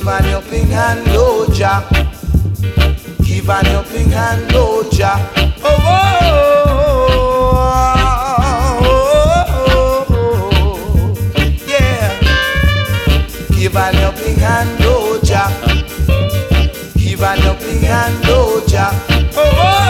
Give an helping hand, oh Jah. Give an helping hand, oh Jah. Oh, oh, oh, oh, yeah. Give an helping hand, oh Jah. Give an helping hand, oh Jah. Oh, oh.